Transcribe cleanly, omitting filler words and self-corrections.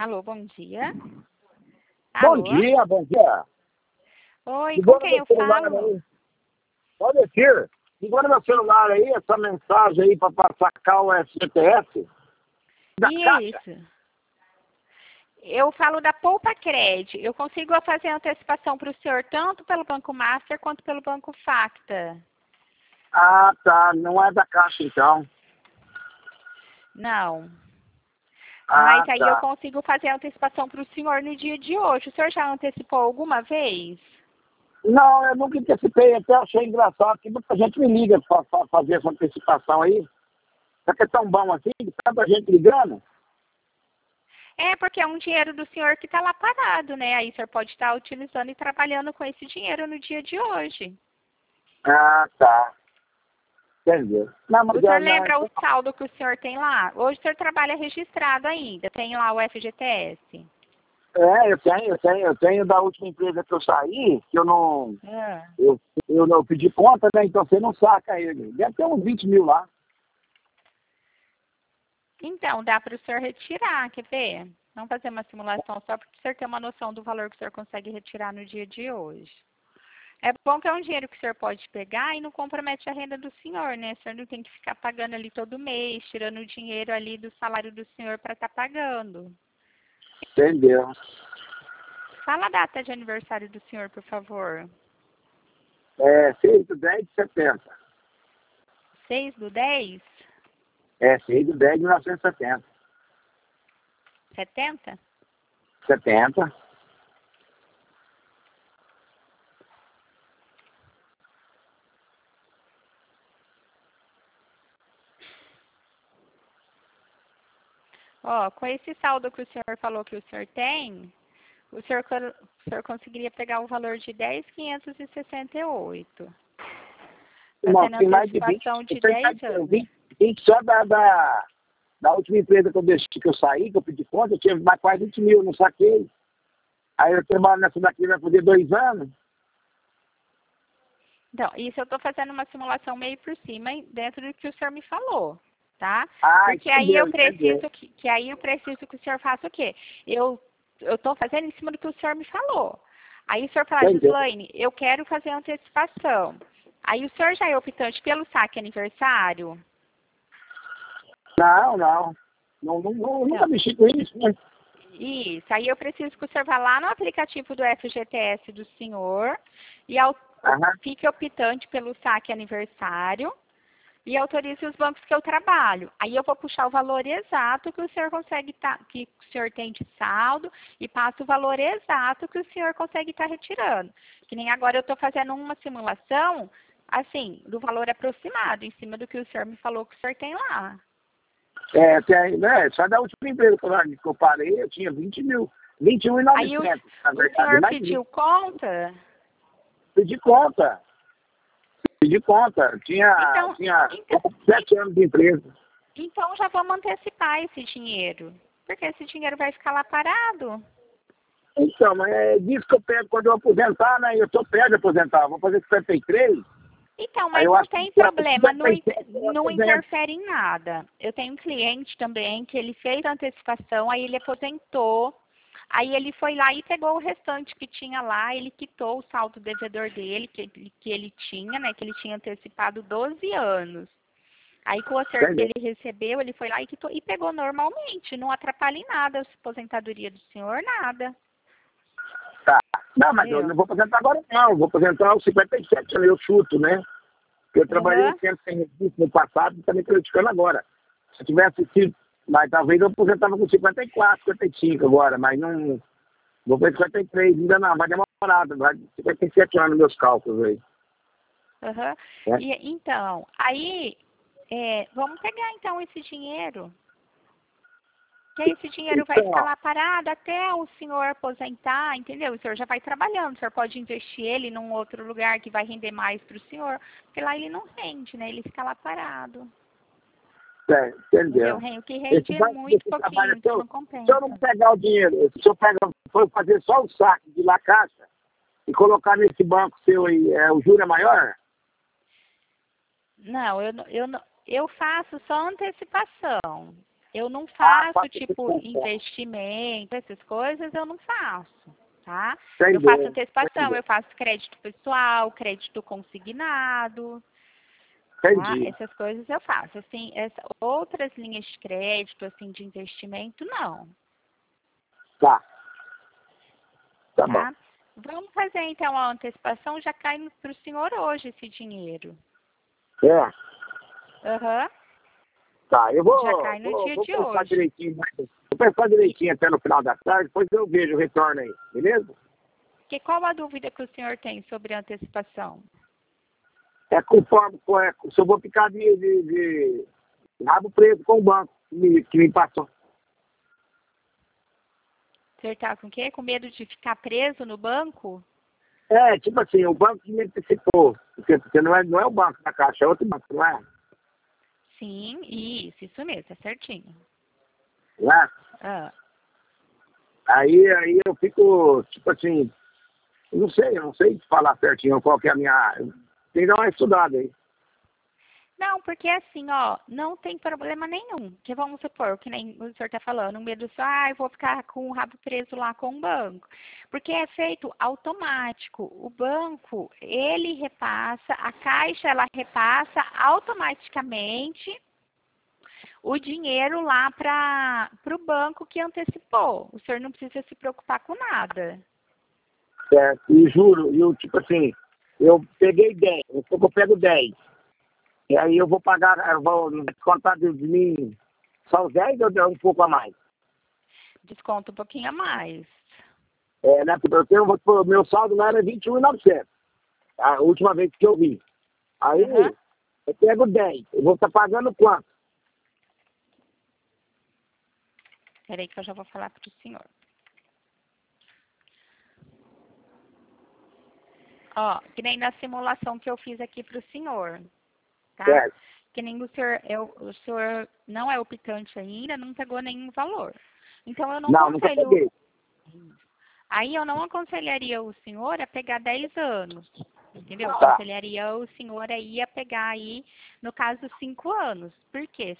Alô, bom dia. Bom Alô? dia, bom dia. Oi, Ligou com no quem meu eu celular falo? aí. Pode assistir. Ligou no meu celular aí, essa mensagem aí para sacar o FGTS da Caixa. Isso. Eu falo da Poupa Cred. Eu consigo fazer antecipação para o senhor tanto pelo Banco Master quanto pelo Banco Facta. Ah, tá. Não é da Caixa, então. Não. Ah, Mas aí eu tá. consigo fazer antecipação para o senhor no dia de hoje. O senhor já antecipou alguma vez? Não, eu nunca antecipei. Até achei engraçado que muita gente me liga para fazer essa antecipação aí. Será que é tão bom assim? Tanta gente ligando? É, porque é um dinheiro do senhor que está lá parado, né? Aí o senhor pode estar utilizando e trabalhando com esse dinheiro no dia de hoje. Ah, tá. Entendeu? Não, O mas senhor não, lembra o saldo que o senhor tem lá? Hoje o senhor trabalha registrado ainda, tem lá o FGTS. eu tenho da última empresa que eu saí, que eu não, Ah. eu não pedi conta, né? Então você não saca ele. Deve ter uns 20 mil lá. Então, dá para o senhor retirar, quer ver? Vamos fazer uma simulação só para o senhor ter uma noção do valor que o senhor consegue retirar no dia de hoje. É bom que é um dinheiro que o senhor pode pegar e não compromete a renda do senhor, né? O senhor não tem que ficar pagando ali todo mês, tirando o dinheiro ali do salário do senhor para estar pagando. Entendeu? Fala a data de aniversário do senhor, por favor. É 6/10/70. 6/10? É 6/10/1970. 70? 70. Ó, com esse saldo que o senhor falou que o senhor tem, o senhor conseguiria pegar o valor de 10.568. Irmão, Fazendo tem mais de 20. antecipação de Eu tenho 10 anos. 20 só da última empresa que eu saí, que eu pedi conta, eu tinha mais quase 20 mil, não saquei. Aí eu trabalho nessa daqui, vai fazer 2 anos. Então, isso eu estou fazendo uma simulação meio por cima dentro do que o senhor me falou, tá? Ah, Porque aí eu entendeu. preciso que aí eu preciso que o senhor faça o quê? Eu estou fazendo em cima do que o senhor me falou. Aí o senhor fala, Entendeu. Gislaine, eu quero fazer antecipação. Aí o senhor já é optante pelo saque aniversário? Não. Nunca mexi com isso, né? Isso. Aí eu preciso que o senhor vá lá no aplicativo do FGTS do senhor e Aham. fique optante pelo saque aniversário e autorize os bancos que eu trabalho. Aí eu vou puxar o valor exato que o senhor que o senhor tem de saldo e passo o valor exato que o senhor consegue estar retirando. Que nem agora eu estou fazendo uma simulação, assim, do valor aproximado, em cima do que o senhor me falou que o senhor tem lá. Só da última empresa que eu parei, eu tinha 20 mil. Aí 21.900, na o verdade. senhor Mais de 20. pediu conta? Pedi conta. Então, Tinha então, 7 anos de empresa. então já vamos antecipar esse dinheiro. Porque esse dinheiro vai ficar lá parado. Então, mas é disso que eu pego quando eu aposentar, né? Eu estou perto de aposentar. Vou fazer 53. Então, Aí mas eu não acho que tem problema, 57 eu não aposento. interfere em nada. Eu tenho um cliente também que ele fez a antecipação, aí ele aposentou, aí ele foi lá e pegou o restante que tinha lá, ele quitou o saldo devedor dele, que ele tinha, né, que ele tinha antecipado 12 anos. Aí com o acerto que Entendeu? ele recebeu, ele foi lá e quitou e pegou normalmente, não atrapalha em nada a aposentadoria do senhor, nada. Tá. Não, mas eu Entendeu? não vou aposentar agora, não. Eu vou aposentar aos 57 anos, eu chuto, né? Porque eu trabalhei Aham. um tempo sem recurso no passado e também criticando agora. Se eu tivesse sido, mas talvez eu aposentava com 54, 55 agora, mas não. Vou para 53, ainda não, vai demorar, vai 57 anos meus cálculos aí. Aham. Né? E, então, aí, vamos pegar então esse dinheiro. Que aí esse dinheiro vai ficar Então, lá parado até o senhor aposentar, entendeu? O senhor já vai trabalhando, o senhor pode investir ele num outro lugar que vai render mais para o senhor, porque lá ele não rende, né? Ele fica lá parado. entendeu? O que Esse rende é banco muito desse trabalho, pouquinho, então não se eu não compensa. pegar o dinheiro, se eu for fazer só o saque de La Caixa e colocar nesse banco seu aí, o juro é maior? Não, eu faço só antecipação. Eu não faço, faço tipo, antecipação. investimento, essas coisas, eu não faço, tá? Entendi, Eu faço antecipação, entendi. eu faço crédito pessoal, crédito consignado, tá? Entendi. Essas coisas eu faço. Assim, outras linhas de crédito, assim, de investimento, não, Tá. Tá bom. tá? Vamos fazer, então, a antecipação, já cai para o senhor hoje esse dinheiro. É. Aham. Tá, eu vou, Já cai no vou, dia vou de pensar hoje. direitinho. Vou pensar direitinho até no final da tarde, depois eu vejo o retorno aí, beleza? Qual a dúvida que o senhor tem sobre a antecipação? É conforme, se eu vou ficar de rabo preso com o banco que me passou. O senhor está com o quê? Com medo de ficar preso no banco? É, tipo assim, o banco que me antecipou, porque não é o banco da Caixa, é outro banco, não é? Sim, isso mesmo, tá certinho. Não é? Ah, Aí eu fico, tipo assim, eu não sei te falar certinho qual que é a minha... Tem que dar uma estudada aí. não, porque assim, ó, não tem problema nenhum. Que vamos supor, que nem o senhor está falando, um medo só, eu vou ficar com o rabo preso lá com o banco. Porque é feito automático. O banco, ele repassa, a Caixa, ela repassa automaticamente o dinheiro lá para o banco que antecipou. O senhor não precisa se preocupar com nada. Certo? E juro, tipo assim, eu peguei 10, eu pego 10. E aí eu vou pagar, eu vou descontar de mim só os 10 ou der um pouco a mais? Desconta um pouquinho a mais. É, né? Porque meu saldo lá era 21.900, a última vez que eu vi. Aí Aham. eu pego 10, eu vou estar pagando quanto? Peraí que eu já vou falar para o senhor. Ó, que nem na simulação que eu fiz aqui para o senhor, tá? Certo. Que nem o senhor não é optante ainda, não pegou nenhum valor. Então eu não Não, nunca aconselho. peguei. Aí eu não aconselharia o senhor a pegar 10 anos. Entendeu? Tá. Aconselharia o senhor aí a pegar aí, no caso, 5 anos. Por quê?